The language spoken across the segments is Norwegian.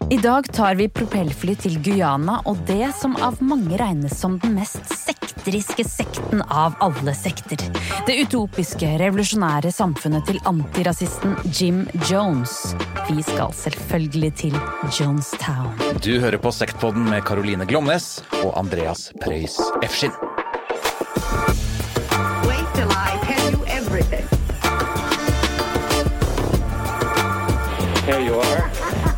I dag tar vi propellfly til Guyana, og det som av mange regnes som den mest sekteriske sekten av alle sekter. Det utopiske, revolusjonære samfunnet til antirasisten Jim Jones. Vi skal selvfølgelig til Jonestown. Du hører på Sektpodden med Caroline Glomnes og Andreas Preus Efskin. Wait till I tell you everything. Here you are.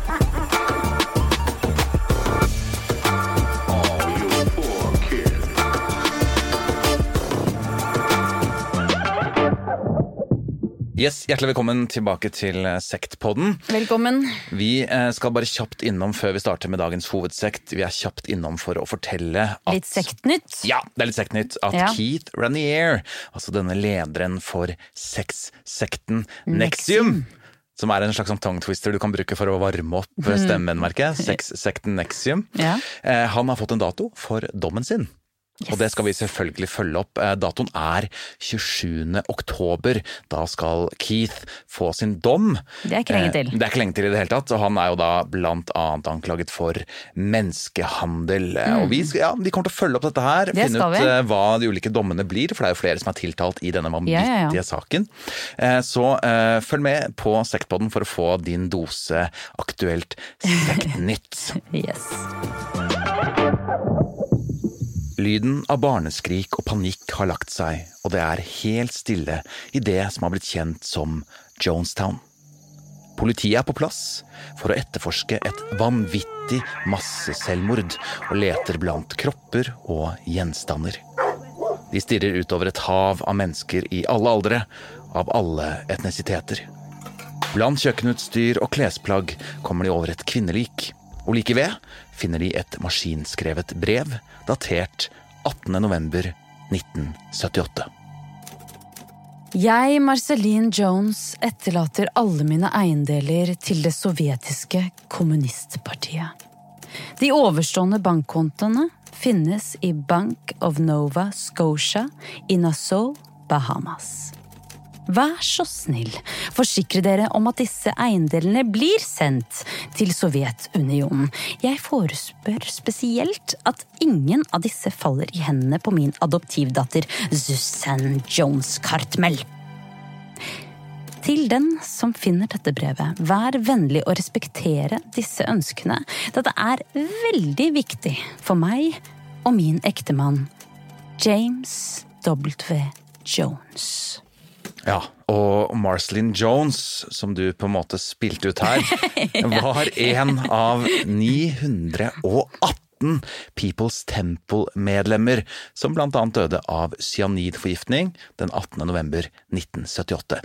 Yes, hjertelig velkommen tilbake til Sektpodden. Velkommen. Vi skal bare kjapt innom før vi starter med dagens hovedsekt. Vi kjapt innom for å fortelle at... Litt sektnytt. Ja, det litt sektnytt. At Keith Raniere, altså denne lederen for sexsekten Nexium, som en slags tongue twister du kan bruke for å varme opp stemmen, merker jeg. Sexsekten Nexium. Han har fått en dato for dommen sin. Yes. Og det skal vi selvfølgelig følge opp. Datoen 27. oktober. Da skal Keith få sin dom. Det ikke lenge til. Det ikke lenge til i det hele tatt. Og han jo da blant annet anklaget for menneskehandel. Og vi kommer til å følge opp dette her. Finne ut hva de ulike dommene blir, for det jo flere som tiltalt i denne vanvittige saken. Så følg med på Sektpodden for å få din dose aktuelt sektnytt. Yes. Lyden av barneskrik og panikk har lagt seg, og det helt stille i det som har blitt kjent som Jonestown. Politiet på plass for å etterforske et vanvittig masseselvmord og leter blant kropper og gjenstander. De stirrer utover et hav av mennesker i alle aldre, av alle etnisiteter. Blant kjøkkenutstyr og klesplagg kommer de over et kvinnelik, og like ved finner de et maskinskrevet brev datert 18. november 1978. Jeg, Marceline Jones, etterlater alle mine eiendeler til det sovjetiske kommunistpartiet. De overstående bankkontoene finnes i Bank of Nova Scotia i Nassau, Bahamas. Vær så snill, forsikre dere om at disse eiendelene blir sendt til Sovjetunionen. Jeg forespør spesielt at ingen av disse faller i hendene på min adoptivdatter Susanne Jones Cartmel. Til den som finner dette brevet, vær vennlig å respektere disse ønskene. Dette veldig viktig for meg og min ektemann, James W. Jones. Ja, og Marceline Jones, som du på en måte spilte ut her, var en av 918 People's Temple-medlemmer, som blant annet døde av cyanidforgiftning den 18. november 1978.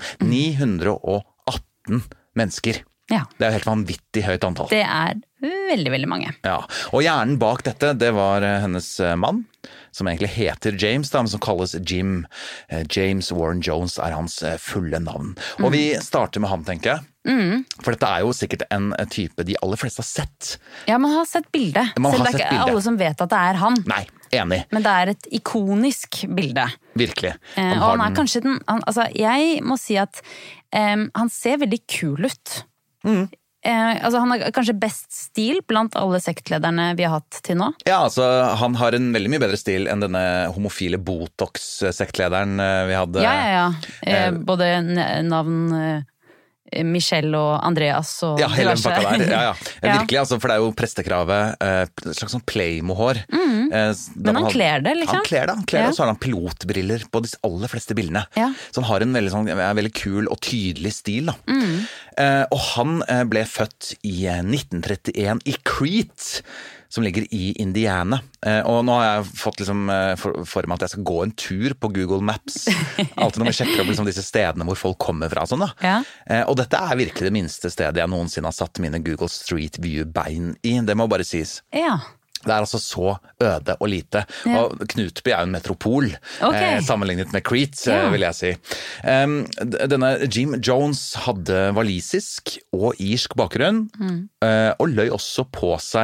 918 mennesker. Ja. Det helt vanvittig høyt antall. Det veldig, veldig mange. Ja, og hjernen bak dette, det var hennes mann, som egentlig heter James, da, men som kalles Jim. James Warren Jones hans fulle navn. Og vi starter med han, tenker jeg. For dette jo sikkert en type de aller fleste har sett. Ja, man har sett bildet. Selv det ikke alle som vet at det han. Nei, enig. Men det et ikonisk bilde. Virkelig. Og han kanskje altså, jeg må si at han ser veldig kul ut. Altså han har kanskje best stil blant alle sektlederne vi har hatt til nå. Ja, altså han har en veldig mye bedre stil enn denne homofile Botox-sektlederen vi hadde. Ja. Både navn Michelle og Andreas og hele den pakka der. Ja. Virkelig, altså, for det jo prestekravet, et slags sånn Playmo-hår. Men han kler det, liksom. Han kler det, og så har han pilotbriller på de aller fleste bildene. Så han har en veldig kul og tydelig stil, da. Og han ble født i 1931 i Crete, som ligger i Indiana. Og nå har jeg fått for meg at jeg skal gå en tur på Google Maps. Alltid når vi sjekker opp disse stedene hvor folk kommer fra. Sånn, da. Og dette virkelig det minste stedet jeg noensinne har satt mine Google Street View-bein i. Det må bare sies. Ja. Det altså så øde og lite. Og Knutby en metropol, sammenlignet med Crete, vil jeg si. Denne Jim Jones hadde walisisk og irsk bakgrunn, og løy også på seg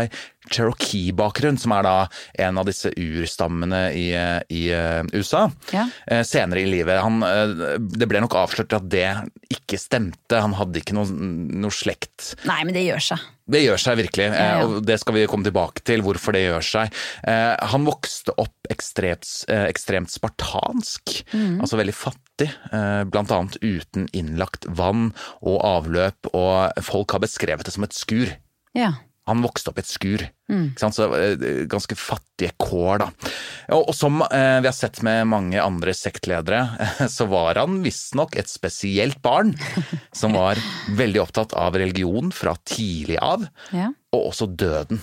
Cherokee-bakgrunn, som da en av disse urstammene i USA. Ja. Senere i livet. Det ble nok avslørt at det ikke stemte. Han hadde ikke noe slekt. Nei, men det gjør seg. Det gjør seg virkelig, Ja. og det skal vi komme tilbake til, hvorfor det gjør seg. Han vokste opp ekstremt spartansk, altså veldig fattig, blant annet uten innlagt vann og avløp, og folk har beskrevet det som et skur. Ja. Han vokste opp i et skur, ikke sant? Så ganske fattige kår da. Og som vi har sett med mange andre sektledere, så var han visstnok et spesielt barn, som var veldig opptatt av religion fra tidlig av, Ja. og også døden.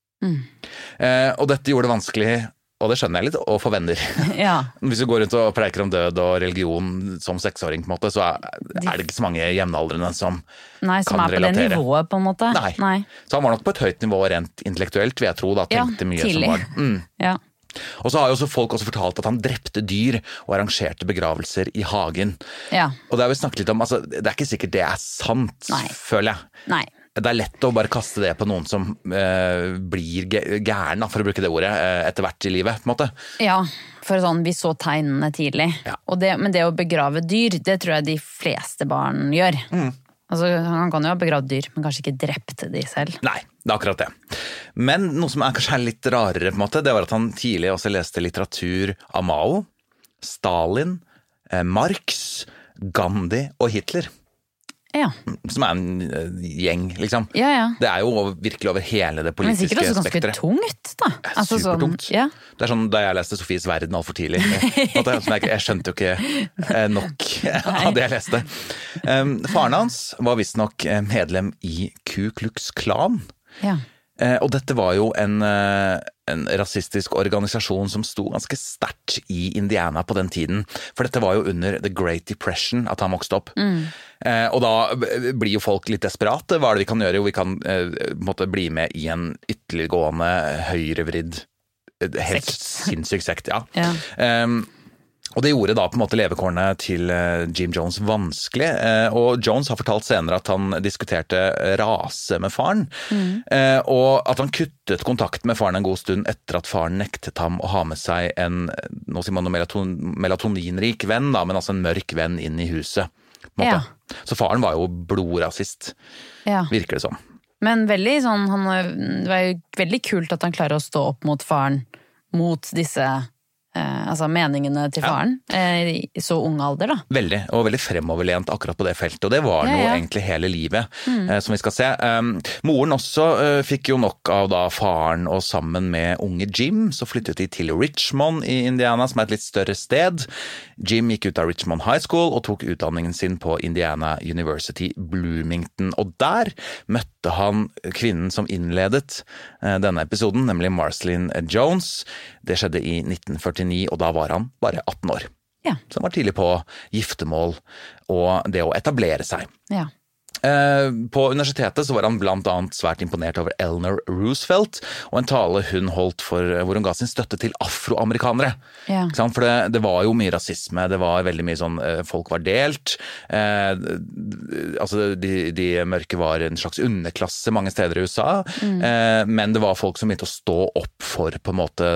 Og dette gjorde det vanskelig, og det skjønner jeg litt, å få venner. Ja. Hvis du går rundt og preiker om død og religion som 6-åring på en måte, så er det ikke så mange jevnaldrende som Nei, som kan på det relatere. nivået på en måte. Nei. Så han var nok på et høyt nivå rent intellektuelt, vil jeg tro, da, tenkte mye tidlig. som barn. Ja. Og så har jo også folk også fortalt at han drepte dyr og arrangerte begravelser i hagen. Ja. Og det har vi snakket litt om, altså, det er ikke sikkert det er sant, Nei. føler jeg. Nei. Det er lett å bare kaste det på noen som blir gæren, for å bruke det ordet, etter hvert i livet, på en måte. Ja, for sånn, vi så tegnene tidlig. Ja. Men det å begrave dyr, det tror jeg de fleste barn gjør. Altså, han kan jo ha begravd dyr, men kanskje ikke drept de selv. Nei, det er akkurat det. Men noe som kanskje er litt rarere, på en måte, det var at han tidlig også leste litteratur av Mao, Stalin, Marx, Gandhi og Hitler. Ja. Som er en gjeng, liksom. Ja, ja. Det er jo virkelig over hele det Men politiske sikkert også ganske spektret. tungt, da. Altså, Supertungt. Sånn, ja. Det er sånn da jeg leste Sofies verden alt for tidlig. Jeg skjønte jo ikke nok av det jeg leste. Faren hans var visstnok medlem i Ku Klux Klan. Ja. Og dette var jo en rasistisk organisasjon som sto ganske sterkt i Indiana på den tiden. For dette var jo under The Great Depression at han vokste opp. Og da blir jo folk litt desperate. Hva er det vi kan gjøre? Jo, vi kan måtte bli med i en ytterliggående høyrevridd, helt sinnssyk sekt, ja. Og det gjorde da på en måte levekårene til Jim Jones vanskelig, og Jones har fortalt senere at han diskuterte rase med faren, og at han kuttet kontakt med faren en god stund etter at faren nektet ham å ha med seg nå sier man noe melatoninrik venn, da, men altså en mørk venn inn i huset. På en måte. Ja. Så faren var jo blodrasist, virker det som. Men veldig sånn, det var jo veldig kult at han klarer å stå opp mot faren, mot disse altså meningene til faren, i så ung alder da. Veldig, og veldig fremoverlent akkurat på det feltet, og det var noe egentlig hele livet, som vi skal se. Moren også fikk jo nok av da faren, og sammen med unge Jim, så flyttet de til Richmond i Indiana, som er et litt større sted. Jim gikk ut av Richmond High School og tok utdanningen sin på Indiana University Bloomington, og der møtte han kvinnen som innledet denne episoden, nemlig Marceline Jones. Det skjedde i 1949, og da var han bare 18 år. Ja. Så han var tidlig på giftermål og det å etablere seg. Ja. På universitetet så var han blant annet svært imponert over Eleanor Roosevelt, og en tale hun holdt hvor hun ga sin støtte til afroamerikanere. Ja. For det var jo mye rasisme, det var veldig mye sånn, folk var delt, altså de mørke var en slags underklasse mange steder i USA, men det var folk som begynte å stå opp for på en måte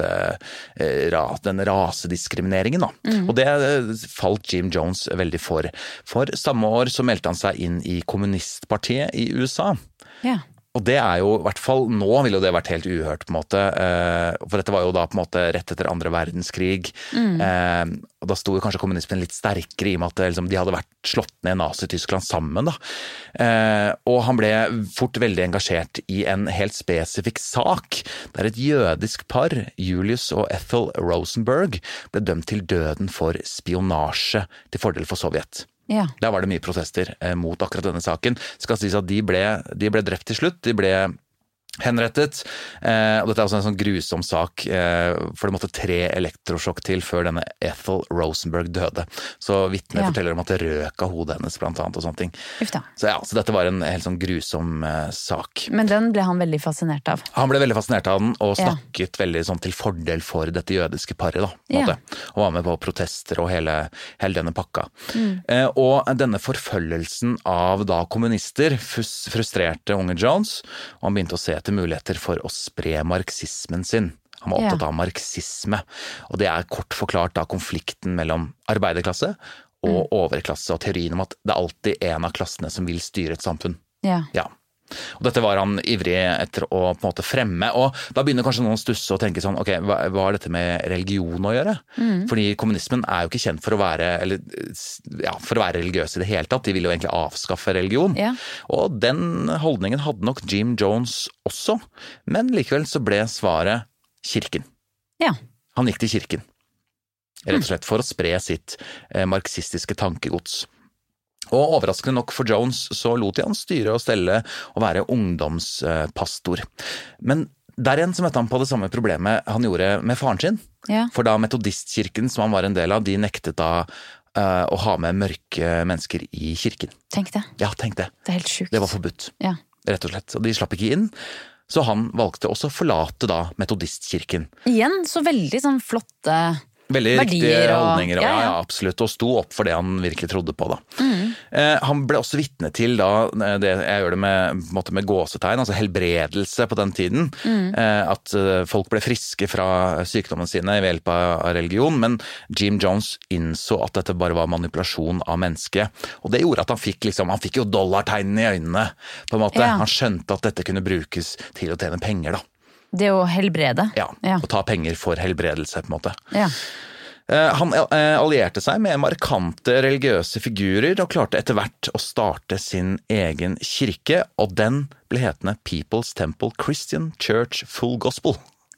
den rasediskrimineringen da. Og det falt Jim Jones veldig for samme år så meldte han seg inn i kommunistpartiet i USA. Ja. Og det er jo, i hvert fall nå ville jo det vært helt uhørt på en måte, for dette var jo da på en måte rett etter andre verdenskrig, og da sto jo kanskje kommunismen litt sterkere i og med at liksom, de hadde vært slått ned Nazi-Tyskland sammen da. Og han ble fort veldig engasjert i en helt spesifikk sak, der et jødisk par, Julius og Ethel Rosenberg, ble dømt til døden for spionasje til fordel for Sovjet. Ja. Der var det mye protester mot akkurat denne saken. Det skal sies at de ble drept til slutt, de ble henrettet, og dette er også en sånn grusom sak, for det måtte 3 elektrosjokk til før denne Ethel Rosenberg døde. Så vitner forteller om at det røk av hodet hennes blant annet og sånne ting. Så dette var en helt sånn grusom sak. Men den ble han veldig fascinert av. Han ble veldig fascinert av den, og snakket veldig sånn til fordel for dette jødiske paret da, på en måte. Og var med på protester og hele denne pakka. Og denne forfølgelsen av da kommunister frustrerte unge Jones, og han begynte å se etter muligheter for å spre marxismen sin. Han var opptatt av marxisme, og det kort forklart da konflikten mellom arbeiderklasse og overklasse, og teorien om at det alltid en av klassene som vil styre et samfunn. Ja. Og dette var han ivrig etter å på en måte fremme, og da begynner kanskje noen å stusse og tenke sånn, ok, hva har dette med religion å gjøre? Fordi kommunismen jo ikke kjent for å være, for å være religiøs i det hele tatt, de ville jo egentlig avskaffe religion. Ja. Og den holdningen hadde nok Jim Jones også, men likevel så ble svaret kirken. Ja. Han gikk til kirken, rett og slett for å spre sitt marxistiske tankegods. Og overraskende nok for Jones så lot de han styre og stelle og være ungdomspastor. Men der igjen så møtte han på det samme problemet han gjorde med faren sin. Ja. For da metodistkirken som han var en del av, de nektet da å ha med mørke mennesker i kirken. Tenk det. Ja, tenk det. Det helt sjukt. Det var forbudt, Ja. rett og slett. Og de slapp ikke inn. Så han valgte også å forlate da metodistkirken. Igjen så veldig sånn flotte Veldig verdier riktige og- holdninger, og, ja. ja, absolutt, og sto opp for det han virkelig trodde på da. Han ble også vitne til da, det, jeg gjør det med, på en måte med gåsetegn, altså helbredelse på den tiden, at folk ble friske fra sykdommen sine ved hjelp av religion, men Jim Jones innså at dette bare var manipulasjon av mennesket, og det gjorde at han fikk jo dollartegnene i øynene, på en måte. Ja. Han skjønte at dette kunne brukes til å tjene penger da. Det å helbrede. Ja, og ta penger for helbredelse på en måte. Ja. Han allierte seg med markante religiøse figurer og klarte etter hvert å starte sin egen kirke, og den ble hetende People's Temple Christian Church Full Gospel.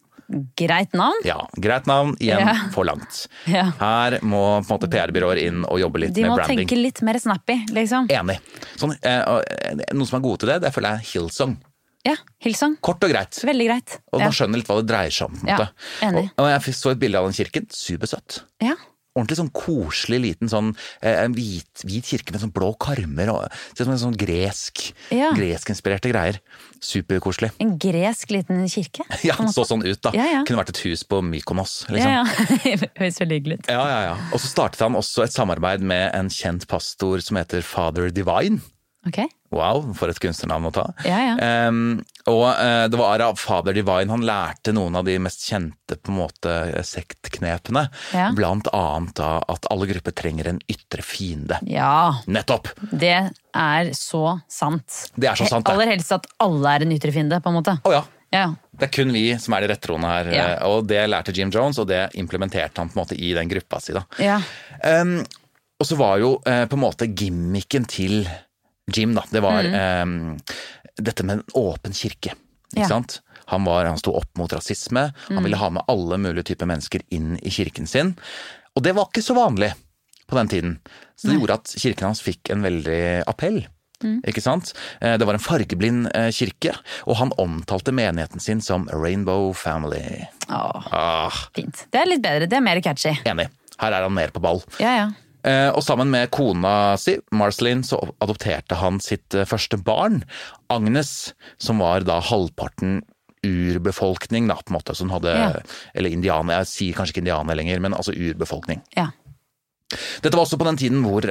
Greit navn. Ja, greit navn, igjen Ja. for langt. Ja. Her må på en måte PR-byråer inn og jobbe litt De med må branding. tenke litt mer snappy, liksom. Enig. Sånn, noen som gode til det føler jeg Hillsong. Ja, Hillsong. Kort og greit. Veldig greit. Og Ja. man skjønner litt hva det dreier seg om, på en Ja, måte. enig. Og jeg så et bilde av den kirken, supersøtt. Ja. Ordentlig sånn koselig liten sånn en hvit kirke med sånn blå karmer og ser ut som en sånn gresk-inspirerte greier. Superkoselig. En gresk liten kirke. Ja, på en måte. sånn ut da. Ja. Kunne vært et hus på Mykonos, liksom. Ja. Høres veldig hyggelig ut. Ja. Og så startet han også et samarbeid med en kjent pastor som heter Father Divine. Ok. Wow, for et kunstnernavn å ta. Ja. Det var av Father Divine han lærte noen av de mest kjente på en måte sektknepene. Ja. Blant annet da at alle grupper trenger en ytre fiende. Ja, Nettopp! det er så sant. Det er så sant, det. Aller helst at alle er en ytre fiende, på en måte. Å ja. Ja. Det er kun vi som er de rettroende her, Ja. og det lærte Jim Jones, og det implementerte han på en måte i den gruppa si da. Ja. Og så var jo på en måte gimmicken til Jim da, det var dette med en åpen kirke, ikke Ja. sant? Han sto opp mot rasisme, han ville ha med alle mulige typer mennesker inn i kirken sin, og det var ikke så vanlig på den tiden. Så det gjorde at kirken hans fikk en veldig appell. Ikke sant? Det var en fargeblind kirke, og han omtalte menigheten sin som Rainbow Family. Fint. Det er litt bedre, det er mer catchy. Enig. Her er han mer på ball. Ja. Og sammen med kona si, Marceline, så adopterte han sitt første barn, Agnes, som var da halvparten urbefolkning, da, på en måte, som hadde, eller indianer, jeg sier kanskje ikke indianer lenger, men altså urbefolkning. Ja. Dette var også på den tiden hvor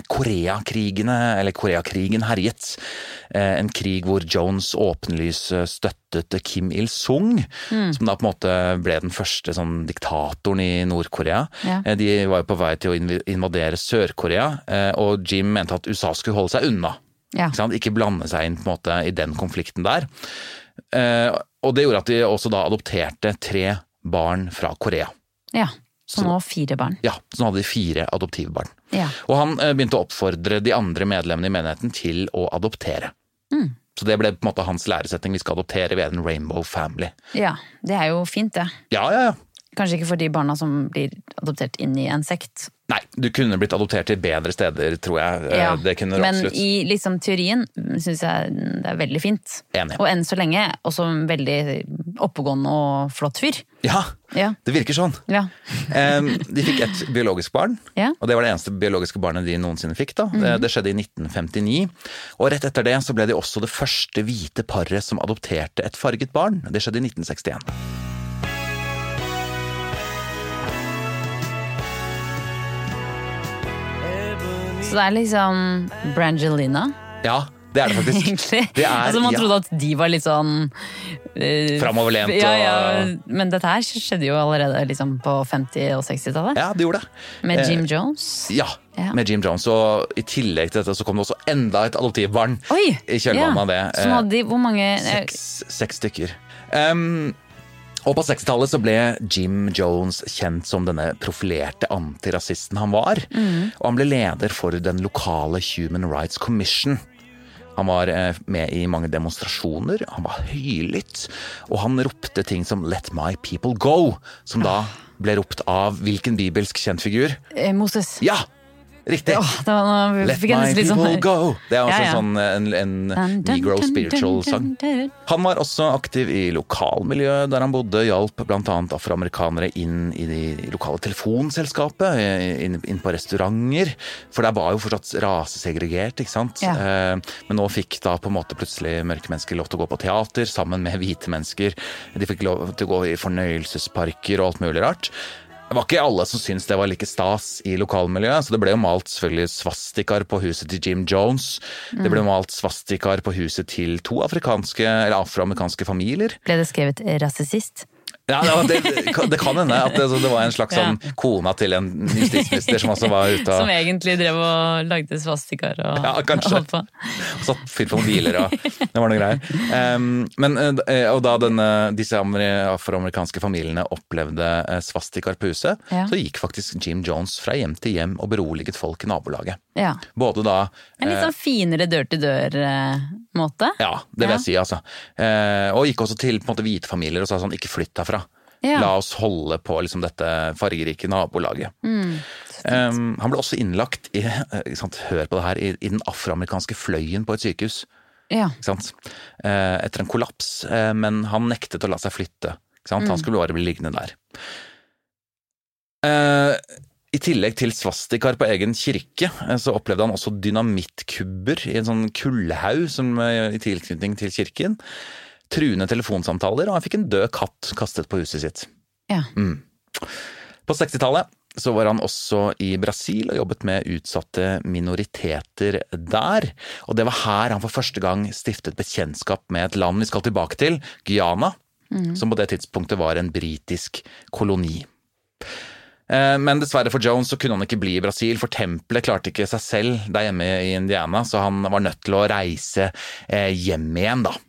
Koreakrigen herjet. En krig hvor Jones åpenlys støttet Kim Il-sung, som da på en måte ble den første sånn diktatoren i Nord-Korea. Ja. De var jo på vei til å invadere Sør-Korea, og Jim mente at USA skulle holde seg unna. Ja. Ikke sant? Ikke blande seg inn på en måte i den konflikten der. Og det gjorde at de også da adopterte 3 barn fra Korea. Ja. Så nå 4 barn. Ja, så nå hadde de 4 adoptivbarn. Ja. Og han begynte å oppfordre de andre medlemmene i menigheten til å adoptere. Så det ble på en måte hans læresetning, vi skal adoptere ved en Rainbow Family. Ja, det er jo fint det. Ja. Kanskje ikke for de barna som blir adoptert inn i en sekt. Nei, du kunne blitt adoptert til bedre steder, tror jeg. Ja. Det kunne du Men absolutt. i liksom teorien synes jeg det er veldig fint. Enig. Og enn så lenge også en veldig oppegående og flott fyr. Ja, Ja. det virker sånn. Ja. De fikk et biologisk barn, Ja. og det var det eneste biologiske barnet de noensinne fikk da. Det skjedde i 1959, og rett etter det så ble de også det første hvite paret som adopterte et farget barn. Det skjedde i 1961. Så det er liksom Brangelina. Ja, Det er det faktisk. Egentlig. Det er, altså man trodde at de var litt sånn framoverlent men dette her skjedde jo allerede liksom på 50- og 60-tallet. Ja, det gjorde det. Med Jim Jones. Ja, med Jim Jones. Og i tillegg til dette så kom det også enda et adoptivbarn i kjølvannet av det. Som hadde hvor mange? 6 stykker. Og på 60-tallet så ble Jim Jones kjent som denne profilerte antirasisten han var. Og han ble leder for den lokale Human Rights Commission. Han var med i mange demonstrasjoner, han var høylytt, og han ropte ting som «Let my people go», som da ble ropt av hvilken bibelsk kjentfigur? Moses. Ja! Riktig. Let my people go. Det er også en negro spiritual sang. Han var også aktiv i lokalmiljøet der han bodde, hjalp blant annet afroamerikanere inn i de lokale telefonselskapet, inn på restauranter, for der var jo fortsatt rasesegregert, ikke sant? Men nå fikk da på en måte plutselig mørke mennesker lov til å gå på teater sammen med hvite mennesker. De fikk lov til å gå i fornøyelsesparker og alt mulig rart. Det var ikke alle som syntes det var like stas i lokalmiljøet, så det ble jo malt selvfølgelig svastikaer på huset til Jim Jones. Det ble malt svastikaer på huset til 2 afroamerikanske familier. Ble det skrevet rasist? Ja, det kan hende at det var en slags sånn kona til en justisminister som også var ute Som egentlig drev og lagde svastikaer og kanskje. holdt på. Og satt fyrt på mobiler og det var noe greier. Og da disse afroamerikanske familiene opplevde svastikaer på huset, så gikk faktisk Jim Jones fra hjem til hjem og beroliget folk i nabolaget. Ja. Både da en litt sånn finere dør-til-dør-måte. Ja, det vil jeg si, altså. Og gikk også til på en måte hvite familier og sa sånn, ikke flytt derfra. La oss holde på liksom, dette fargerike nabolaget. Han ble også innlagt hør på det her, i den afroamerikanske fløyen på et sykehus. Ikke sant? Etter en kollaps, men han nektet å la seg flytte. Ikke sant? Han skulle bare bli liggende der. I tillegg til svastikaer på egen kirke, så opplevde han også dynamittkubber i en sånn kullhaug i tilknytning til kirken. Truende telefonsamtaler, og han fikk en død katt kastet på huset sitt. På 60-tallet så var han også i Brasil og jobbet med utsatte minoriteter der. Og det var her han for første gang stiftet bekjentskap med et land vi skal tilbake til, Guyana, som på det tidspunktet var en britisk koloni. Men dessverre for Jones så kunne han ikke bli i Brasil, for tempelet klarte ikke seg selv der hjemme i Indiana, så han var nødt til å reise hjem igjen da.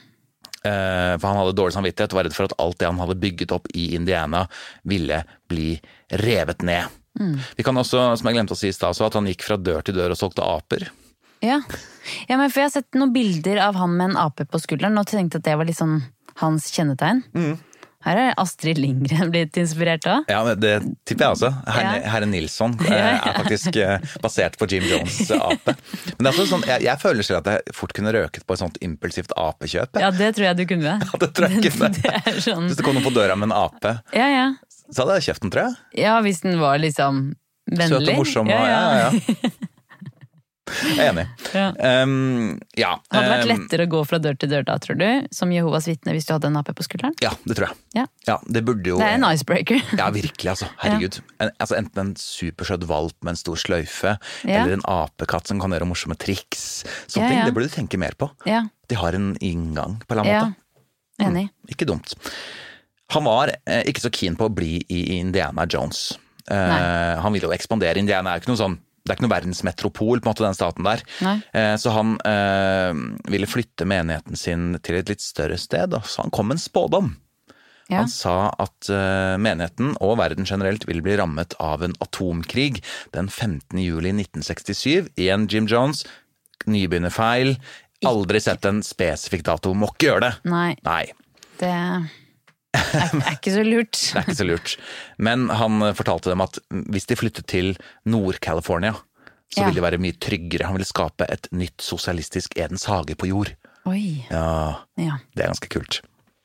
For han hadde dårlig samvittighet og var redd for at alt det han hadde bygget opp i Indiana ville bli revet ned. Vi kan også, som jeg glemte å si i stad, at han gikk fra dør til dør og solgte aper. Ja, men for jeg har sett noen bilder av han med en ape på skulderen, og tenkte at det var liksom hans kjennetegn. Her er Astrid Lindgren blitt inspirert av. Ja, men det tipper jeg også. Herre Nilsson er faktisk basert på Jim Jones' ape. Men det er sånn, jeg føler selv at jeg fort kunne røket på et sånt impulsivt apekjøp. Ja, det tror jeg du kunne. Ja, det tror jeg kunne. Det sånn... Hvis det kom noen på døra med en ape, så hadde jeg kjøpt den, tror jeg. Ja, hvis den var liksom vennlig. Søt og morsom. Ja. Jeg er enig. Det hadde vært lettere å gå fra dør til dør da, tror du, som Jehovas vitne, hvis du hadde en ape på skulderen? Ja, det tror jeg. Ja, det burde jo... Det er en icebreaker. Ja, virkelig, altså. Herregud. Enten en supersøt valp med en stor sløyfe, eller en apekatt som kan gjøre morsomme triks. Sånne ting, det burde du tenke mer på. De har en inngang på en eller annen måte. Enig. Ikke dumt. Han var ikke så keen på å bli i Indiana Jones. Han ville jo ekspandere. Indiana er jo ikke noe sånn, det er ikke noe verdensmetropol på en måte, den staten der. Så han ville flytte menigheten sin til et litt større sted, så han kom med en spådom. Han sa at menigheten og verden generelt ville bli rammet av en atomkrig den 15. juli 1967. Igjen Jim Jones, nybegynnerfeil, aldri sett en spesifikk dato, må ikke gjøre det. Nei. Det er ikke så lurt. Det er ikke så lurt. Men han fortalte dem at hvis de flyttet til Nord-California, så ville det være mye tryggere. Han ville skape et nytt sosialistisk Edens hage på jord. Oi. Ja, det er ganske kult.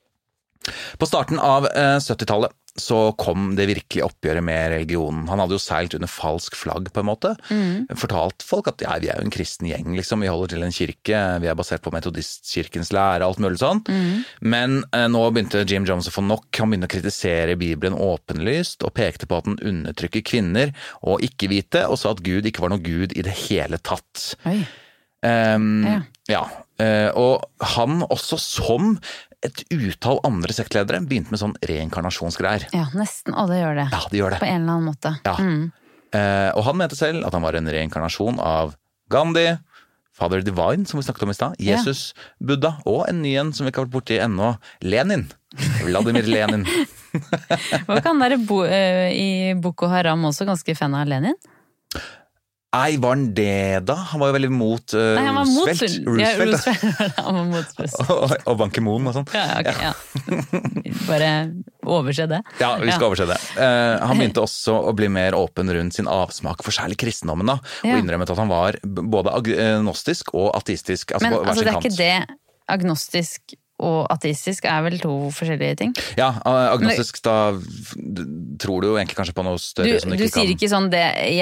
På starten av 70-tallet så kom det virkelig oppgjøret med religionen. Han hadde jo seilt under falsk flagg på en måte. Fortalt folk at vi er jo en kristen gjeng, liksom. Vi holder til en kirke, vi er basert på metodistkirkens lære, alt mulig sånn. Men nå begynte Jim Jones å få nok. Han begynte å kritisere Bibelen åpenlyst, og pekte på at den undertrykker kvinner og ikke-hvite, og sa at Gud ikke var noe Gud i det hele tatt. Og han også som et utall andre sektledere begynte med sånn reinkarnasjonsgreier. Ja, nesten alle gjør det. Ja, de gjør det. På en eller annen måte. Ja. Og han mente selv at han var en reinkarnasjon av Gandhi, Father Divine, som vi snakket om i stad, Jesus, Buddha, og en ny en som vi ikke har vært borti ennå, Lenin. Vladimir Lenin. Var ikke han der i Boko Haram også ganske fan av Lenin? Nei, var han det da? Han var jo veldig mot Roosevelt. Ja, Roosevelt. Han var mot Roosevelt. og Ban Ki-moon og sånn. Ja. Bare overse det. Ja, vi skal overse det. Han begynte også å bli mer åpen rundt sin avsmak for særlig kristendommen da, og innrømmet at han var både agnostisk og ateistisk. Men altså, det er ikke det agnostisk og ateistisk er vel to forskjellige ting? Ja, agnostisk da tror du jo egentlig kanskje på noe større som du ikke kan... Du sier ikke sånn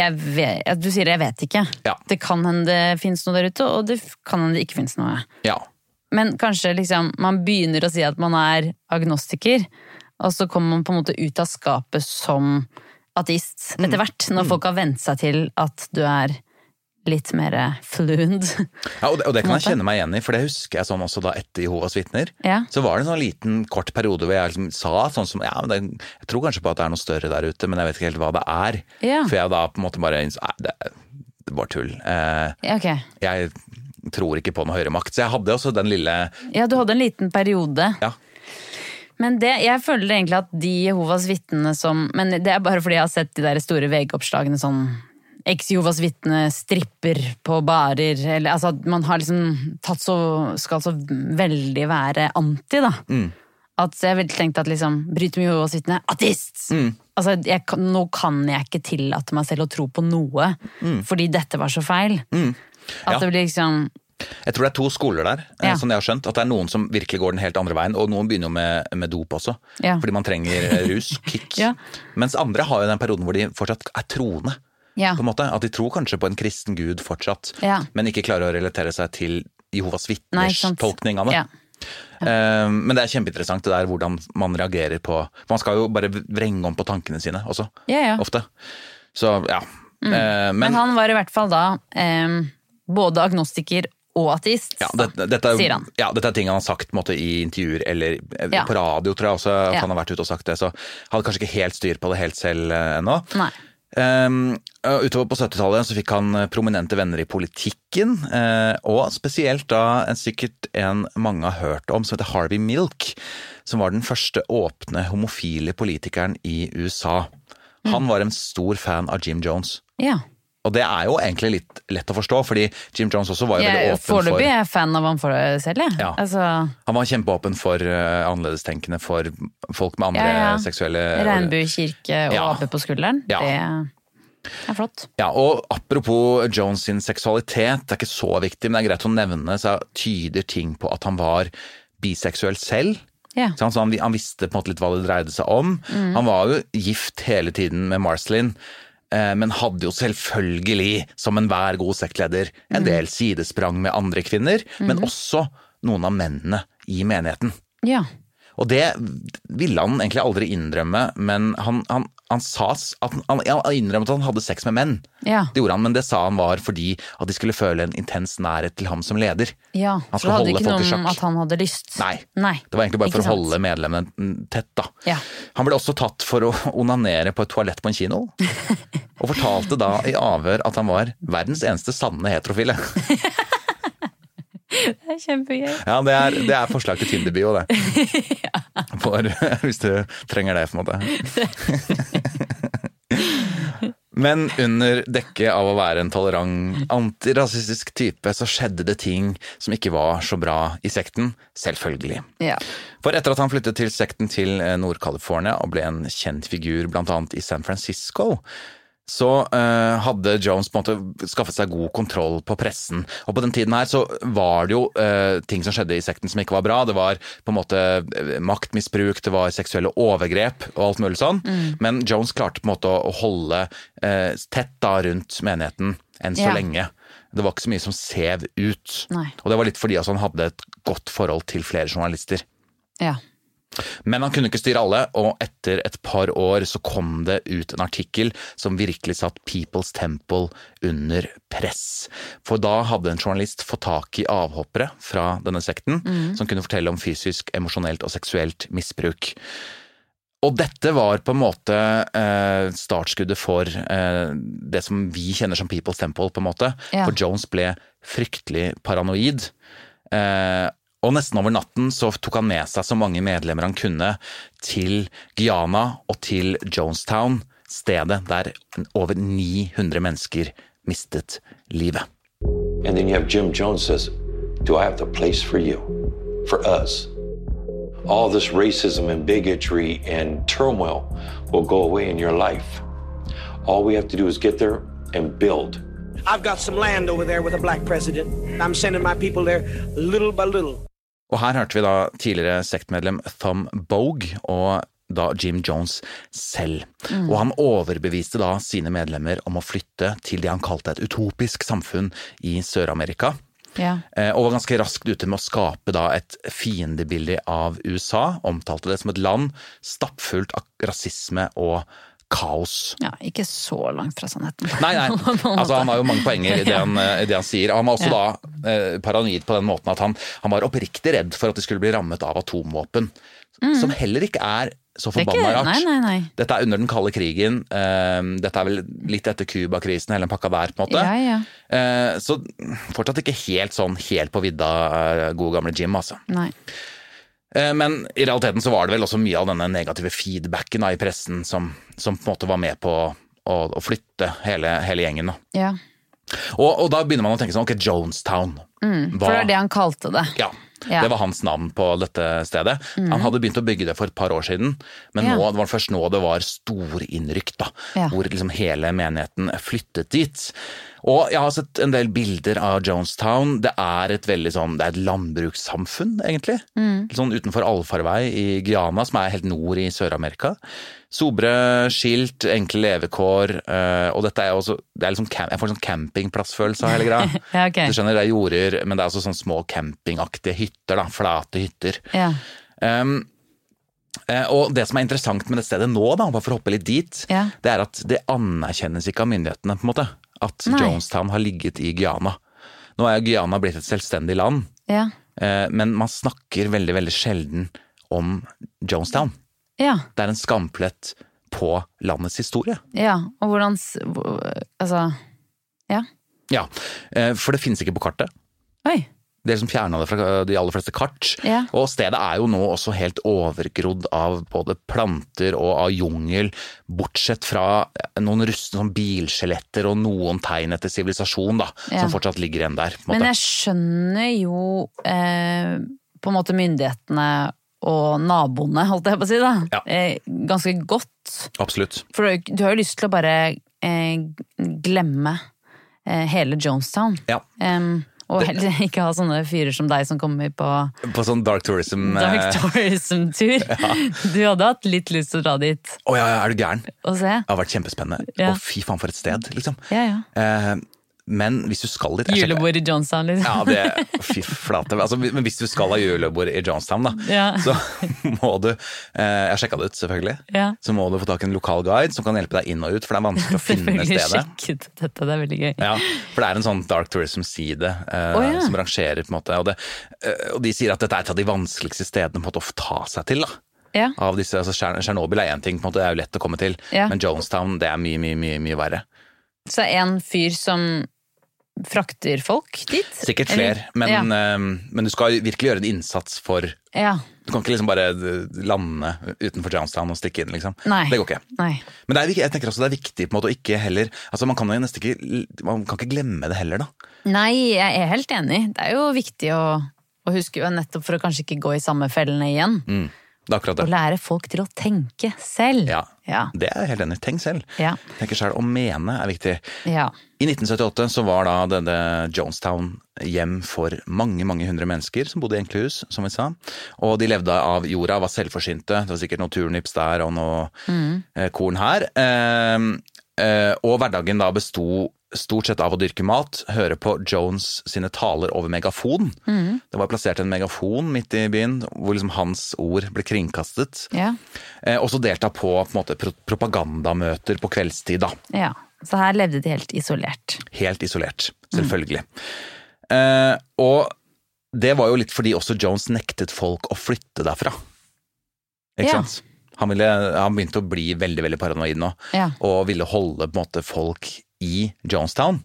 du sier jeg vet ikke. Ja. Det kan hende det finnes noe der ute, og det kan hende det ikke finnes noe. Ja. Men kanskje liksom, man begynner å si at man er agnostiker, og så kommer man på en måte ut av skapet som ateist etter hvert, når folk har vent seg til at du er litt mer fluent. Ja, og det kan jeg kjenne meg igjen i, for det husker jeg sånn også da etter Jehovas vitner. Ja. Så var det en sånn liten kort periode hvor jeg liksom sa sånn som, jeg tror kanskje på at det er noe større der ute, men jeg vet ikke helt hva det er. Ja. For jeg da på en måte bare, det var tull. Okay. Jeg tror ikke på noe høyere makt, så jeg hadde også den lille... Ja, du hadde en liten periode. Ja. Men jeg føler egentlig at de Jehovas vitnene som, men det er bare fordi jeg har sett de der store VG-oppslagene sånn, Eks-Jehovas vitne stripper på barer, eller altså man har liksom skal så veldig være anti da. At jeg ville tenkt at liksom, bryter med Jehovas vitne, ateist! Altså nå kan jeg ikke tillate meg selv å tro på noe, fordi dette var så feil. At det blir liksom... Jeg tror det er to skoler der, som jeg har skjønt, at det er noen som virkelig går den helt andre veien, og noen begynner jo med dop også, fordi man trenger rus, kick. Mens andre har jo den perioden hvor de fortsatt er troende. På en måte, at de tror kanskje på en kristen gud fortsatt, men ikke klarer å relatere seg til Jehovas vitners tolkning av det. Men det er kjempeinteressant det der hvordan man reagerer på, man skal jo bare vrenge om på tankene sine også, ofte. Så men han var i hvert fall da både agnostiker og ateist, sier han. Ja, dette er ting han har sagt på en måte, i intervjuer eller på radio, tror jeg også at han har vært ute og sagt det, så hadde kanskje ikke helt styr på det helt selv ennå. Nei. Utover på 70-tallet så fikk han prominente venner i politikken, og spesielt da sikkert en mange har hørt om, som heter Harvey Milk, som var den første åpne homofile politikeren i USA. Han var en stor fan av Jim Jones. Ja. Og det er jo egentlig litt lett å forstå, fordi Jim Jones også var jo veldig åpen for... Foreløpig er jeg fan av han for det selv, ja. Altså... Han var kjempeåpen for annerledestenkende, for folk med andre seksuelle... Regnbuekirke og ape på skulderen, det er flott. Ja, og apropos Jones sin seksualitet, det er ikke så viktig, men det er greit å nevne, så tyder ting på at han var biseksuell selv. Ja. Så han visste på en måte litt hva det dreide seg om. Han var jo gift hele tiden med Marceline, men hadde jo selvfølgelig, som enhver god sektleder, en del sidesprang med andre kvinner, men også noen av mennene i menigheten. Ja. Og det ville han egentlig aldri innrømme, men han sa at han innrømmet at han hadde sex med menn. Ja. Det gjorde han, men det sa han var fordi at de skulle føle en intens nærhet til ham som leder. Ja, han for det hadde ikke noe om at han hadde lyst. Nei, det var egentlig bare for å holde medlemmene tett da. Ja. Han ble også tatt for å onanere på et toalett på en kino, og fortalte da i avhør at han var verdens eneste sanne heterofile. Det er kjempegøy. Ja, det er forslag til Tinder-bio, det. For, hvis du trenger det, på en måte. Men under dekke av å være en tolerant, antirasistisk type, så skjedde det ting som ikke var så bra i sekten, selvfølgelig. Ja. For etter at han flyttet til sekten til Nord-California og ble en kjent figur blant annet i San Francisco, så hadde Jones på en måte skaffet seg god kontroll på pressen. Og på den tiden her så var det jo ting som skjedde i sekten som ikke var bra. Det var på en måte maktmisbruk, det var seksuelle overgrep og alt mulig sånn. Men Jones klarte på en måte å holde tett da rundt menigheten enn så lenge. Det var ikke så mye som sev ut. Nei. Og det var litt fordi altså, han hadde et godt forhold til flere journalister. Ja. Men han kunne ikke styre alle, og etter et par år så kom det ut en artikkel som virkelig satt People's Temple under press. For da hadde en journalist fått tak i avhoppere fra denne sekten, som kunne fortelle om fysisk, emosjonelt og seksuelt misbruk. Og dette var på en måte startskuddet for det som vi kjenner som People's Temple, på en måte. Ja. For Jones ble fryktelig paranoid. Og nesten over natten så tok han med seg så mange medlemmer han kunne til Guyana og til Jonestown, stedet der over 900 mennesker mistet livet. And then you have Jim Jones says, do I have the place for you, for us? All this racism and bigotry and turmoil will go away in your life. All we have to do is get there and build. I've got some land over there with a black president. I'm sending my people there little by little. Og her hørte vi da tidligere sektmedlem Thom Bogue og da Jim Jones selv. Og han overbeviste da sine medlemmer om å flytte til det han kalte et utopisk samfunn i Sør-Amerika. Ja. Og var ganske raskt ute med å skape da et fiendebilde av USA, omtalte det som et land stappfullt av rasisme og kaos. Ja, ikke så langt fra sannheten. Nei, altså han har jo mange poenger i det han sier. Han var også da paranoid på den måten at han var oppriktig redd for at de skulle bli rammet av atomvåpen, som heller ikke så forbanna rart. Nei. Dette under den kalde krigen, dette vel litt etter Cuba-krisen, hele en pakka der på en måte. Ja. Så fortsatt ikke helt på vidda gode gamle Jim, altså. Nei. Men i realiteten så var det vel også mye av denne negative feedbacken i pressen som på en måte var med på å flytte hele gjengen. Ja. Og da begynner man å tenke sånn, ok, Jonestown. For det var det han kalte det. Ja, det var hans navn på dette stedet. Han hadde begynt å bygge det for et par år siden, men det var først nå det var storinnrykt da, hvor liksom hele menigheten flyttet dit. Og jeg har sett en del bilder av Jonestown. Det er et veldig sånn, det er et landbrukssamfunn egentlig. Sånn utenfor allfarvei i Guyana, som er helt nord i Sør-Amerika. Sobre skilt, enkle levekår, og dette er også, det er liksom, jeg får sånn campingplassfølelse av hele greia. Ja, ok. Du skjønner, det er jorder, men det er også sånn små campingaktige hytter da, flate hytter. Ja. Og det som er interessant med det stedet nå da, bare for å hoppe litt dit, det er at det anerkjennes ikke av myndighetene på en måte, at Jonestown har ligget i Guyana. Nå er Guyana blitt et selvstendig land, men man snakker veldig, veldig sjelden om Jonestown. Ja. Det er en skamplett på landets historie. Ja, og hvordan, altså, Ja, for det finnes ikke på kartet. Oi. Det er som fjernet det fra de aller fleste kart. Og stedet er jo nå også helt overgrodd av både planter og av jungel, bortsett fra noen rustne sånn bilskjeletter og noen tegn etter sivilisasjon da, som fortsatt ligger igjen der. På en måte. Men jeg skjønner jo på en måte myndighetene og naboene, holdt jeg på å si da, ganske godt. Absolutt. For du har jo lyst til å bare glemme hele Jonestown. Ja. Og heller ikke ha sånne fyrer som deg som kommer på sånn dark tourism tur. Du hadde hatt litt lyst til å dra dit. Er du gæren? Og se. Det har vært kjempespennende. Og fy faen for et sted, liksom. Men hvis du skal dit... Julebord i Jonestown, liksom. Fy flate. Altså, men hvis du skal ha julebord i Jonestown, da, så må du... Jeg sjekket det ut, selvfølgelig. Så må du få tak i en lokal guide som kan hjelpe deg inn og ut, for det er vanskelig å finne stedet. Selvfølgelig sjekket dette, det er veldig gøy. Ja, for det er en sånn dark tourism-side som rangerer, på en måte, og de sier at dette er et av de vanskeligste stedene på en måte å ta seg til, da. Av disse, altså Chernobyl er en ting, på en måte, det er jo lett å komme til, men Jonestown, det er mye verre. Så det er en fyr som frakter folk dit? Sikkert flere, men du skal virkelig gjøre en innsats for... Du kan ikke liksom bare lande utenfor Jonestown og stikke inn, liksom. Nei. Det går ikke. Nei. Men jeg tenker også det er viktig på en måte å ikke heller... Altså man kan ikke glemme det heller, da. Nei, jeg er helt enig. Det er jo viktig å huske, nettopp for å kanskje ikke gå i samme fellene igjen. Det er akkurat det. Og lære folk til å tenke selv. Ja, det er jeg helt enig. Tenk selv. Tenke selv, å mene er viktig. Ja. I 1978 så var da denne Jonestown hjem for mange hundre mennesker som bodde i enkle hus, som vi sa. Og de levde av jorda, var selvforsynte. Det var sikkert noen turnips der og noe korn her. Og hverdagen da bestod stort sett av å dyrke mat, høre på Jones sine taler over megafon. Det var plassert en megafon midt i byen, hvor liksom hans ord ble kringkastet. Ja. Og så delta på en måte propagandamøter på kveldstid da. Ja, så her levde de helt isolert. Helt isolert, selvfølgelig. Og det var jo litt fordi også Jones nektet folk å flytte derfra. Ikke sant? Han begynte å bli veldig, veldig paranoid nå, og ville holde på en måte folk i Jonestown.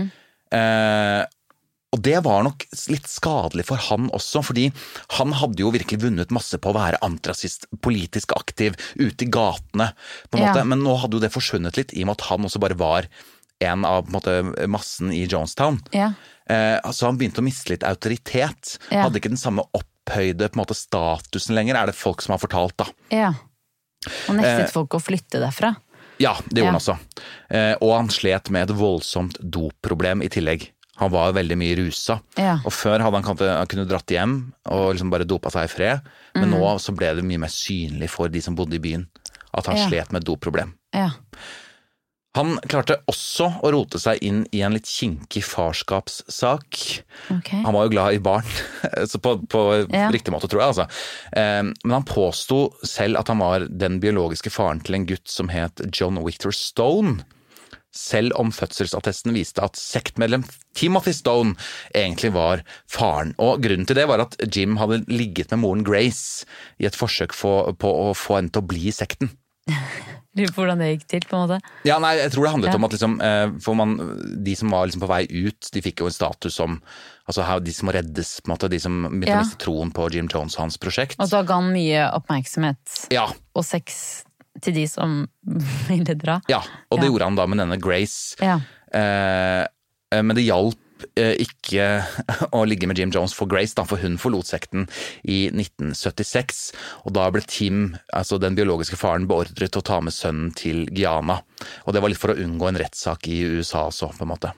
Og det var nok litt skadelig for han også, fordi han hadde jo virkelig vunnet masse på å være antirasist, politisk aktiv, ute i gatene, på en måte. Men nå hadde jo det forsvunnet litt, i og med at han også bare var en av på en måte, massen i Jonestown. Altså han begynte å miste litt autoritet. Hadde ikke den samme opphøyde på en måte, statusen lenger, er det folk som har fortalt da. Og nektet folk å flytte derfra. Ja, det gjorde han også. Og han slet med et voldsomt dopproblem i tillegg. Han var veldig mye rusa. Og før hadde han kunnet dratt hjem og liksom bare dopa seg i fred. Men nå så ble det mye mer synlig for de som bodde i byen at han slet med et dopproblem. Han klarte også å rote seg inn i en litt kinkig farskapssak. Han var jo glad i barn, så på riktig måte tror jeg altså. Men han påstod selv at han var den biologiske faren til en gutt som het John Victor Stone. Selv om fødselsattesten viste at sektmedlem Timothy Stone egentlig var faren. Og grunnen til det var at Jim hadde ligget med moren Grace i et forsøk på å få henne til å bli i sekten. Hvordan det gikk til, på en måte? Ja, nei, jeg tror det handlet om at liksom, de som var liksom på vei ut, de fikk jo en status som, altså de som må reddes, på en måte, de som begynte å miste troen på Jim Jones og hans prosjekt. Og så ga han mye oppmerksomhet og sex til de som ville dra. Ja, og det gjorde han da med denne Grace. Men det hjalp ikke å ligge med Jim Jones for Grace, da, for hun forlot sekten i 1976, og da ble Tim, altså den biologiske faren, beordret til å ta med sønnen til Guyana, og det var litt for å unngå en rettssak i USA også, på en måte.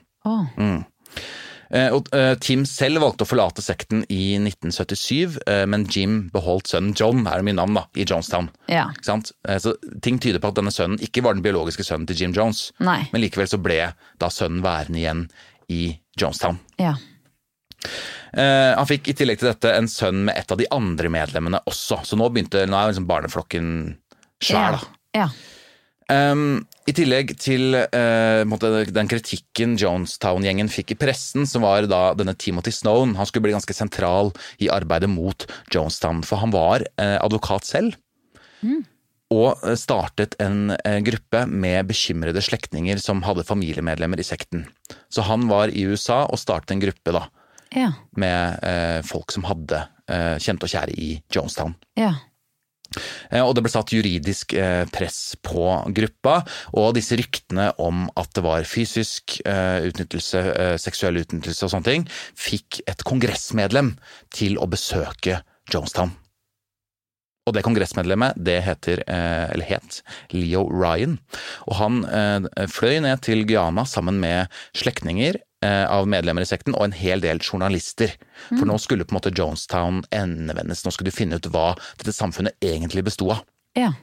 Og Tim selv valgte å forlate sekten i 1977, men Jim beholdt sønnen John, er det mye navn da, i Jonestown. Ikke sant? Så ting tyder på at denne sønnen ikke var den biologiske sønnen til Jim Jones, men likevel så ble da sønnen værende igjen i Jonestown. Han fikk i tillegg til dette en sønn med et av de andre medlemmene også, så nå er liksom barneflokken svær da. I tillegg til den kritikken Jonestown-gjengen fikk i pressen, så var da denne Timothy Stone, han skulle bli ganske sentral i arbeidet mot Jonestown, for han var advokat selv, og startet en gruppe med bekymrede slektninger som hadde familiemedlemmer i sekten. Så han var i USA og startet en gruppe da, med folk som hadde kjente og kjære i Jonestown. Og det ble satt juridisk press på gruppa, og disse ryktene om at det var fysisk utnyttelse, seksuell utnyttelse og sånne ting, fikk et kongressmedlem til å besøke Jonestown. Og det kongressmedlemmet, det het Leo Ryan, og han fløy ned til Guyana sammen med slektninger av medlemmer i sekten og en hel del journalister. For nå skulle på en måte Jonestown endevendes, nå skulle de finne ut hva dette samfunnet egentlig bestod av.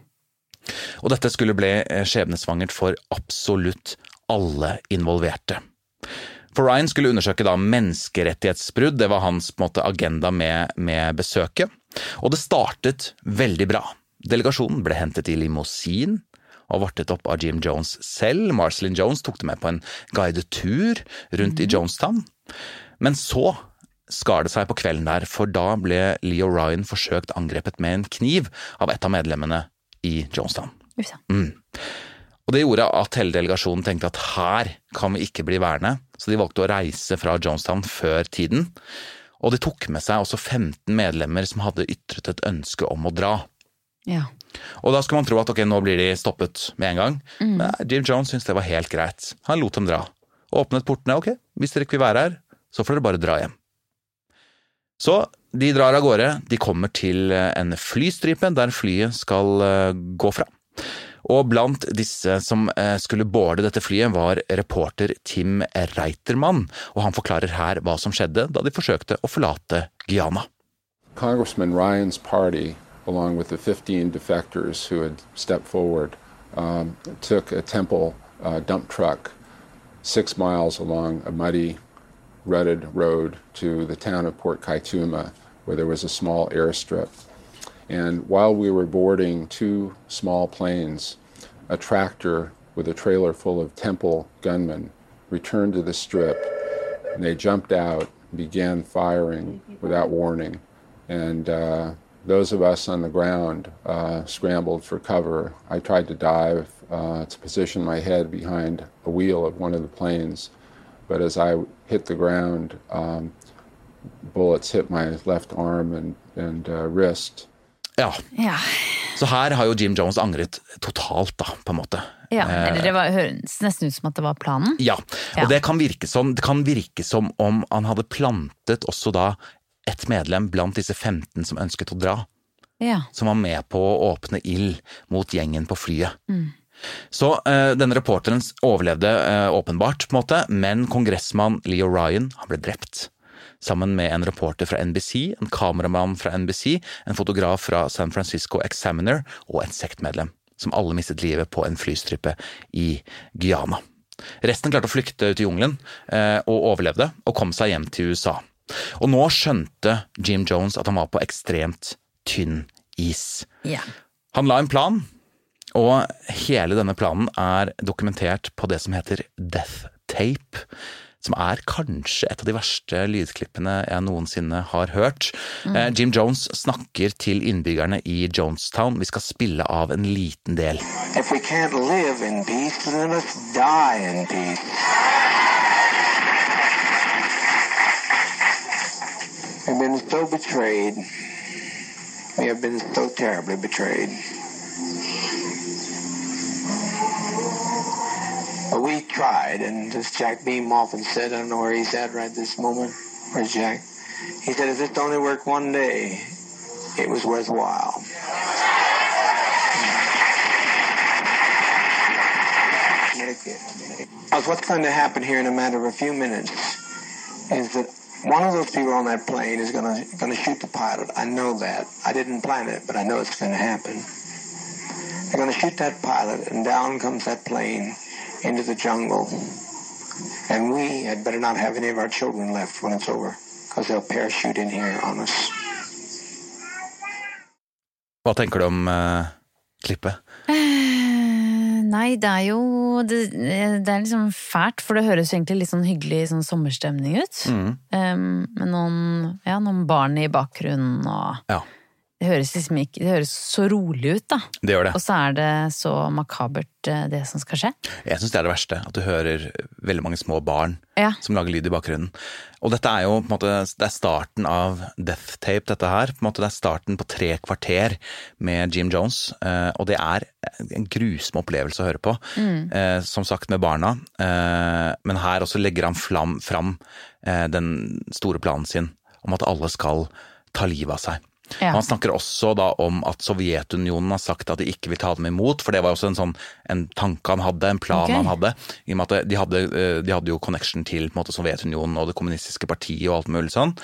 Og dette skulle bli skjebnesvangert for absolutt alle involverte. For Ryan skulle undersøke da menneskerettighetsbrudd, det var hans på en måte agenda med besøket. Og det startet veldig bra. Delegasjonen ble hentet i limousin og vartet opp av Jim Jones selv. Marceline Jones tok det med på en guidet tur rundt i Jonestown. Men så skar det seg på kvelden der, for da ble Leo Ryan forsøkt angrepet med en kniv av et av medlemmene i Jonestown. Og det gjorde at hele delegasjonen tenkte at her kan vi ikke bli værende, så de valgte å reise fra Jonestown før tiden. Og de tok med seg også 15 medlemmer som hadde ytret et ønske om å dra. Og da skulle man tro at ok, nå blir de stoppet med en gang. Men Jim Jones syntes det var helt greit. Han lot dem dra. Og åpnet portene, ok, hvis dere ikke vil være her, så får dere bare dra hjem. Så de drar av gårde, de kommer til en flystripe der flyet skal gå fra. Og blant disse som skulle boarde dette flyet var reporter Tim Reitermann, og han forklarer her hva som skjedde da de forsøkte å forlate Guyana. Congressman Ryan's party, along with the 15 defectors who had stepped forward, took a Temple dump truck 6 miles along a muddy, rutted road to the town of Port Kaituma, where there was a small airstrip. And while we were boarding 2 small planes, a tractor with a trailer full of Temple gunmen returned to the strip, and they jumped out and began firing without warning. And those of us on the ground scrambled for cover. I tried to dive to position my head behind a wheel of one of the planes, but as I hit the ground, bullets hit my left arm and wrist. Ja. Ja. Så her har jo Jim Jones angret totalt da, på en måte. Ja, eller det høres nesten ut som at det var planen. Ja, og det kan virke som om han hadde plantet også da et medlem blant disse 15 som ønsket å dra. Ja. Som var med på å åpne ild mot gjengen på flyet. Så denne reporteren overlevde åpenbart på en måte, men kongressmann Leo Ryan, han ble drept. Sammen med en reporter fra NBC, en kameramann fra NBC, en fotograf fra San Francisco Examiner og et sektmedlem, som alle mistet livet på en flystripe i Guyana. Resten klarte å flykte ut i jungelen og overlevde, og kom seg hjem til USA. Og nå skjønte Jim Jones at han var på ekstremt tynn is. Ja. Han la en plan, og hele denne planen dokumentert på det som heter Death Tape, som kanskje et av de verste lydklippene jeg noensinne har hørt. Jim Jones snakker til innbyggerne i Jonestown. Vi skal spille av en liten del. If we can't live in peace, then let us die in peace. We've been so betrayed. We have been so terribly betrayed. But we tried, and as Jack Beam often said, I don't know where he's at right this moment. Where's Jack? He said, if it only worked one day, it was worthwhile. What's going to happen here in a matter of a few minutes is that one of those people on that plane is going to shoot the pilot. I know that. I didn't plan it, but I know it's going to happen. They're going to shoot that pilot, and down comes that plane into the jungle. And we had better not have any of our children left when it's over, because they'll parachute in here on us. Hva tenker du om klippet? Nei, det jo det liksom fælt, for det høres egentlig litt sånn hyggelig sånn sommerstemning ut. Med noen barn i bakgrunnen, og det høres liksom ikke, det høres så rolig ut da. Det gjør det. Og så det så makabert det som skal skje. Jeg synes det det verste, at du hører veldig mange små barn som lager lyd i bakgrunnen. Og dette jo på en måte, det starten av Death Tape, dette her. På en måte det starten på 3 kvarter med Jim Jones, og det en grusom opplevelse å høre på. Som sagt med barna, men her også legger han fram den store planen sin om at alle skal ta livet av seg. Han snakker også da om at Sovjetunionen har sagt at de ikke vil ta dem imot, for det var også en tanke han hadde, en plan han hadde, i og med at de hadde jo connection til på en måte, Sovjetunionen og det kommunistiske partiet og alt mulig sånn.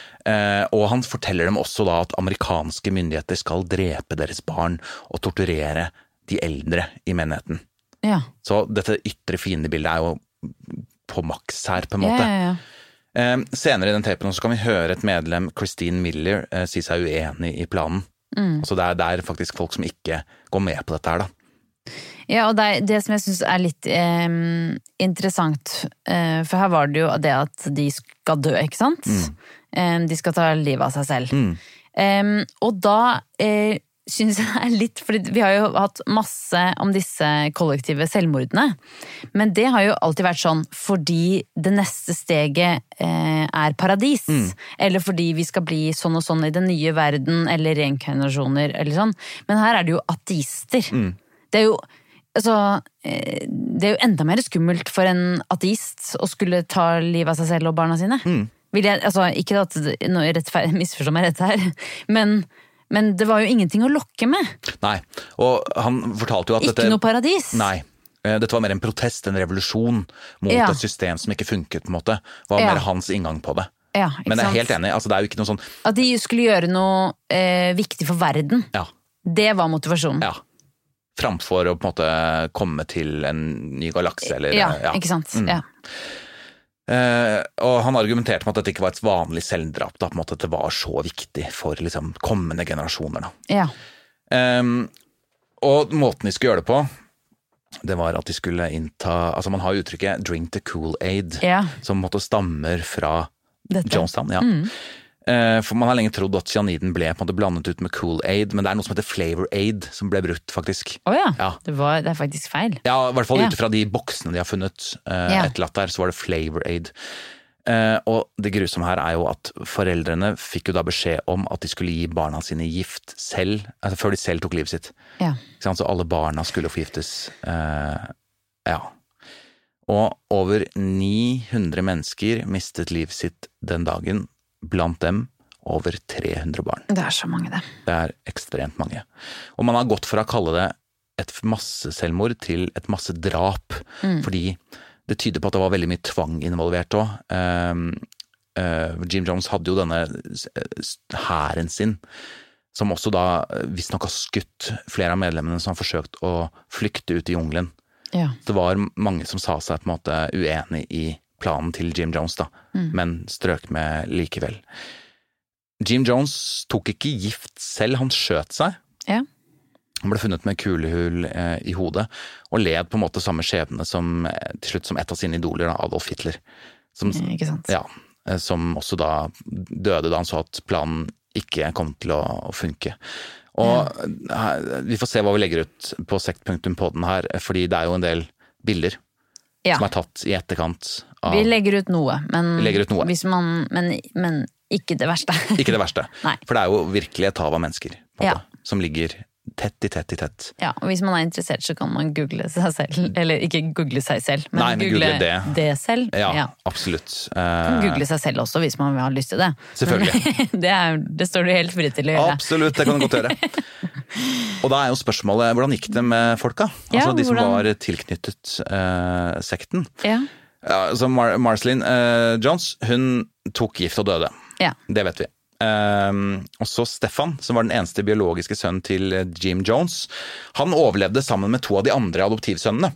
Og han forteller dem også da at amerikanske myndigheter skal drepe deres barn og torturere de eldre i menigheten. Så dette ytre fiendebildet jo på maks her på en måte. Senere i den tapen så kan vi høre et medlem, Christine Miller, si seg uenig i planen. Så det faktisk folk som ikke går med på dette her da. Ja, og det som jeg synes litt interessant, for her var det jo det at de skal dø, ikke sant? De skal ta livet av seg selv. Og da synes jeg litt, for vi har jo hatt masse om disse kollektive selvmordene, men det har jo alltid vært sånn fordi det neste steget paradis, eller fordi vi skal bli sånn og sånn i den nye verden, eller reinkarnasjoner, eller sånn. Men her det jo ateister. Det jo altså, det jo enda mer skummelt for en ateist å skulle ta livet av seg selv og barna sine. Vil jeg, altså, ikke at misforstå meg rett her, men det var jo ingenting å lokke med. Nei, og han fortalte jo at ikke noe paradis. Nei, dette var mer en protest, en revolusjon mot et system som ikke funket på en måte. Det var mer hans inngang på det. Men jeg helt enig, altså det jo ikke noe sånn... At de skulle gjøre noe viktig for verden. Det var motivasjonen. framfor å på en måte komme til en ny galakse, eller Ja, ikke sant? Ja. Og han argumenterte med at dette ikke var et vanlig selvdrap, da, på en måte at det var så viktig for liksom kommende generasjoner. Da. Ja. Og måten de skulle gjøre det på, det var at de skulle innta, altså man har uttrykket drink the Kool-Aid, som måtte stammer fra Jonestown, for man har lenge trodd at cyaniden ble på en måte blandet ut med Kool-Aid, men det er noe som heter Flavor Aid som ble brutt faktisk. Ja. Det er faktisk feil. Ja, i hvert fall ut fra de boksene de har funnet etterlatt der, så var det Flavor Aid. Og det grusomme her er jo at foreldrene fikk jo da beskjed om at de skulle gi barna sine gift selv, altså før de selv tok livet sitt. Så alle barna skulle forgiftes. Og over 900 mennesker mistet livet sitt den dagen, blant dem over 300 barn. Det er så mange det. Det er ekstremt mange. Og man har gått fra å kalle det et masseselvmord til et massedrap, fordi det tyder på at det var veldig mye tvang involvert også. Jim Jones hadde jo denne hæren sin, som også da visstnok har skutt flere av medlemmene som har forsøkt å flykte ut i jungelen. Det var mange som sa seg på en måte uenig i planen til Jim Jones da, men strøk med likevel. Jim Jones tok ikke gift selv, han skjøt seg. Han ble funnet med kulehull i hodet, og led på en måte samme skjebne som til slutt som et av sine idoler, da, Adolf Hitler. Ikke sant? Ja, som også da døde da han så at planen ikke kom til å funke. Og vi får se hva vi legger ut på sekt.podden her, fordi det er jo en del bilder som er tatt i etterkant. Vi legger ut noe, men, hvis men ikke det verste. Ikke det verste, for det er jo virkelig et hav av mennesker på en måte, som ligger tett i tett. Ja, og hvis man er interessert så kan man google seg selv, eller ikke google seg selv, men google det selv. Ja, absolutt. Man kan google seg selv også hvis man har lyst til det. Selvfølgelig. Men det står du helt fri til å gjøre. Absolutt, det kan du godt gjøre. Og da er jo spørsmålet, hvordan gikk det med folka? Altså de som var tilknyttet sekten. Så Marceline Jones, hun tok gift og døde. Det vet vi. Og så Stefan, som var den eneste biologiske sønnen til Jim Jones, han overlevde sammen med 2 av de andre adoptivsønnene.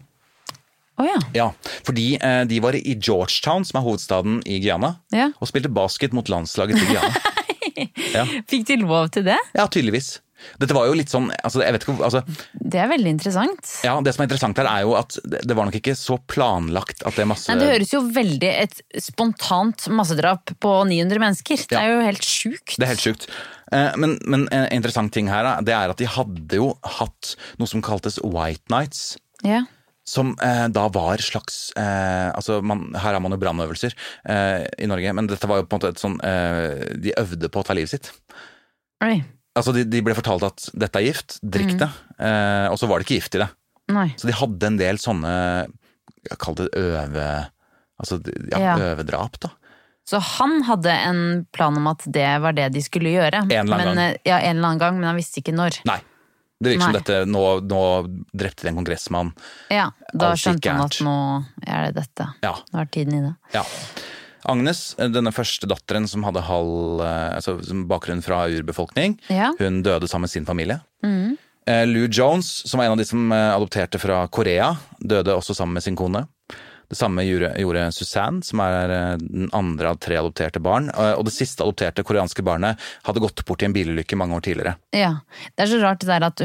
Fordi de var i Georgetown, som er hovedstaden i Guyana, og spilte basket mot landslaget til Guyana. Fikk de lov til det? Ja, tydeligvis. Dette var jo litt sånn, altså, jeg vet ikke, altså, det er veldig interessant. Ja, det som er interessant her er jo at det var nok ikke så planlagt at det masse... Nei, det høres jo veldig et spontant massedrap på 900 mennesker. Det er jo helt sjukt. Det er helt sjukt. Men en interessant ting her, det er at de hadde jo hatt noe som kaltes White Nights. Som da var slags, altså her har man jo brannøvelser i Norge, men dette var jo på en måte et sånn, de øvde på å ta livet sitt. Altså de ble fortalt at dette er gift, drikk det, og så var det ikke gift i det. Så de hadde en del sånne, jeg kalte det øvedrap da. Så han hadde en plan om at det var det de skulle gjøre? En eller annen gang. Ja, en eller annen gang, men han visste ikke når. Nei. Det virker som dette, nå drepte de en kongressmann. Ja, da skjønte han at nå er det dette. Nå er tiden i det. Ja. Agnes, denne første datteren som hadde bakgrunn fra urbefolkning, hun døde sammen med sin familie. Lou Jones, som var en av de som adopterte fra Korea, døde også sammen med sin kone. Det samme gjorde Suzanne, som er den andre av 3 adopterte barn. Og det siste adopterte koreanske barnet hadde gått bort i en bilulykke mange år tidligere. Ja, det er så rart det der at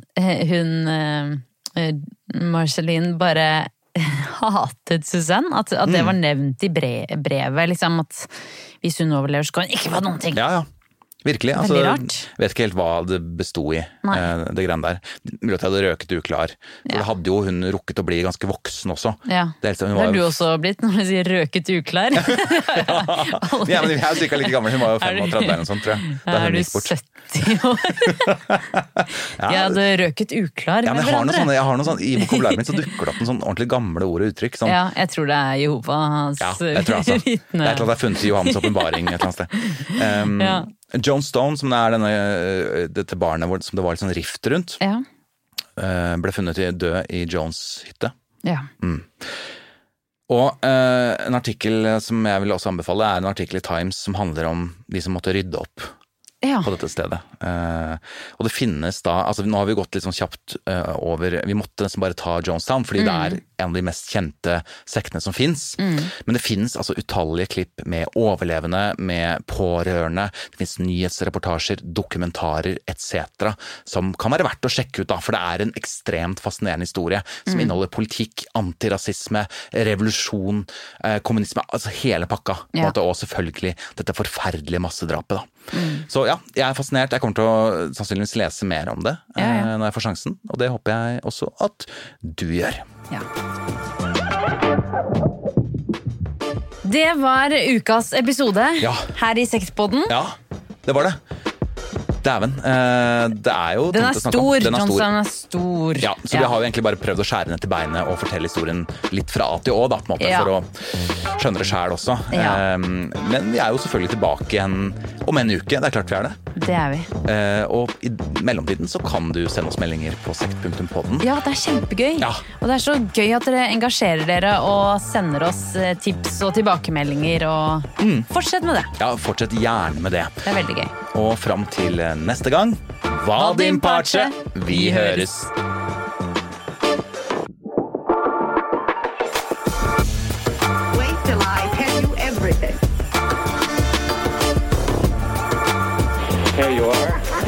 hun Marceline bare hatet Suzanne, at det var nevnt i brevet, liksom, at hvis hun overlever så kan hun ikke få noen ting. Ja, virkelig. Altså, veldig rart. Vet ikke helt hva det bestod i, det greiene der. Mulig at jeg hadde røket uklar. For det hadde jo hun rukket å bli ganske voksen også. Det har du også blitt når du sier røket uklar. Ja, men jeg er sikkert like gammel. Hun var jo 35 eller noe sånt, tror jeg. Er du 70 år? Jeg hadde røket uklar med hverandre. Jeg har noe sånn, i vokabulæret mitt så dukker det opp en sånn ordentlig gamle ord og uttrykk. Sånn. Ja, jeg tror det er Jehovas jeg tror altså. Det er klart det er funnet i Johannes åpenbaring et eller annet sted. Joan Stone, som er dette barnet som det var litt sånn rift rundt, ble funnet død i Jones hytte. Og en artikkel som jeg vil også anbefale er en artikkel i Times som handler om de som måtte rydde opp på dette stedet. Og det finnes da, altså nå har vi gått litt sånn kjapt over, vi måtte nesten bare ta Jonestown, fordi det er en av de mest kjente sektene som finnes. Men det finnes altså utallige klipp med overlevende, med pårørende, det finnes nyhetsreportasjer, dokumentarer, etc., som kan være verdt å sjekke ut da, for det er en ekstremt fascinerende historie, som inneholder politikk, antirasisme, revolusjon, kommunisme, altså hele pakka, og selvfølgelig dette forferdelige massedrapet da. Så ja, jeg er fascinert, jeg kommer til å sannsynligvis lese mer om det når jeg får sjansen, og det håper jeg også at du gjør. Ja. Det var ukas episode her i Sektpodden. Ja, det var det. Dæven, det er jo Den er stor, Johnstown er stor. Ja, så vi har jo egentlig bare prøvd å skjære ned til beinet og fortelle historien litt fra A til Å da, på en måte, for å skjønne det selv også. Men vi er jo selvfølgelig tilbake igjen om en uke, det er klart vi er det. Det er vi. Og i mellomtiden så kan du sende oss meldinger på sekt.podden. Ja, det er kjempegøy. Ja. Og det er så gøy at dere engasjerer dere og sender oss tips og tilbakemeldinger og fortsett med det. Ja, fortsett gjerne med det. Det er veldig gøy. Og frem til neste gang, Vadim Parce, vi høres! Wait till I tell you everything. Here you are.